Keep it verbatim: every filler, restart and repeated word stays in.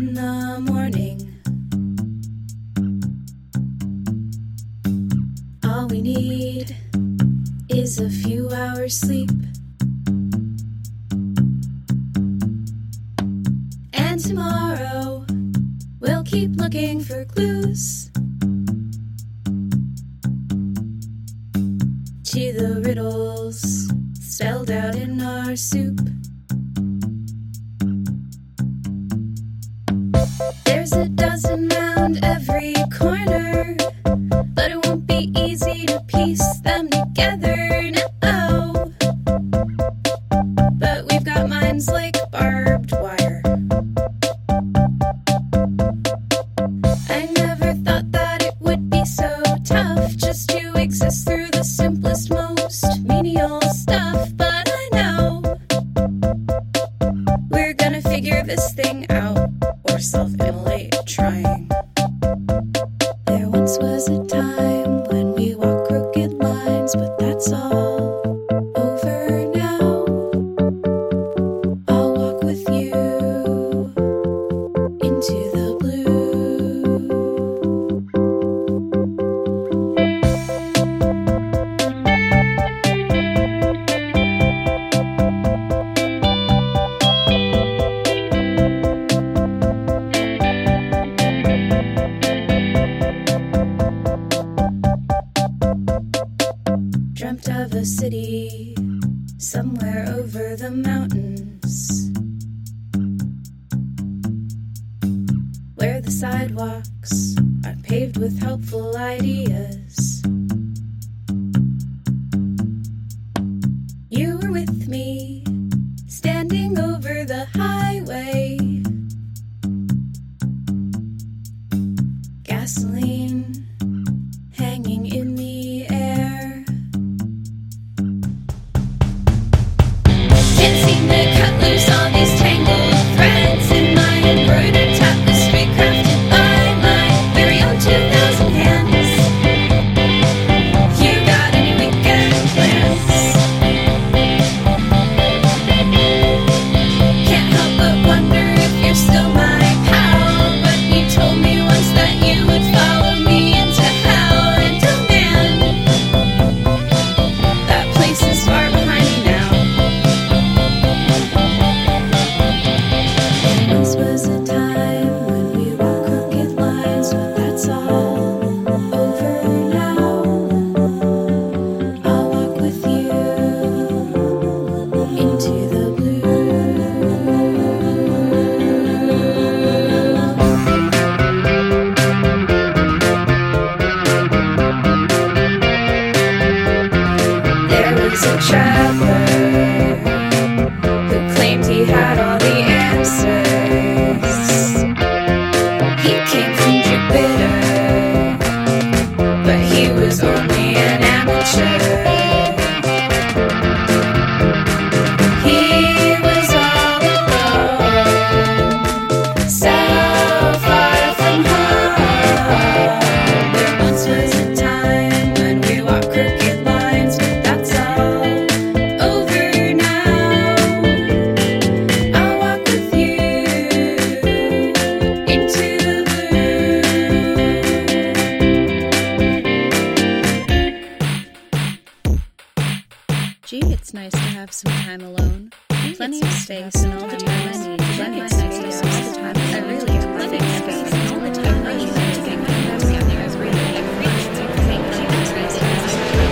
in the morning. All we need is a few hours sleep. And tomorrow we'll keep looking for clues to the riddles spelled out in our soup. There's a dozen round every corner, but it won't be easy to piece them together, no. But we've got minds like barbed wire. I never thought that it would be so tough just to exist through the simplest, most menial stuff. But I know we're gonna figure this thing out, or self-immolate trying. There once was a time when we walked crooked lines, but that's all over now. I'll walk with you into the blue. Dreamt of a city somewhere over the mountains, where the sidewalks are paved with helpful ideas. You were with me, standing over the highway. Gasoline hanging in the air. Can't seem to cut loose all these tangled threads in my embroidered tapestry crafted by my very own two thousand hands. You got any weekend plans? Can't help but wonder if you're still my pal, but you told me once that you would follow me into hell. And oh man, that place is far behind me now. There once was a time when we walked crooked lines, but that's all over now. I'll walk with you into the blue. There was a traveler who claimed he had all the answers. He came from Jupiter, but he was only an amateur. He was all alone, so far from home. There once was a time when we walked crooked lines, but that's all over now. I'll walk with you into the blue. Gee, it's nice to have some time alone. Plenty of space and all the time I need. Plenty of space and all the time I really have plenty of space and all the time I need.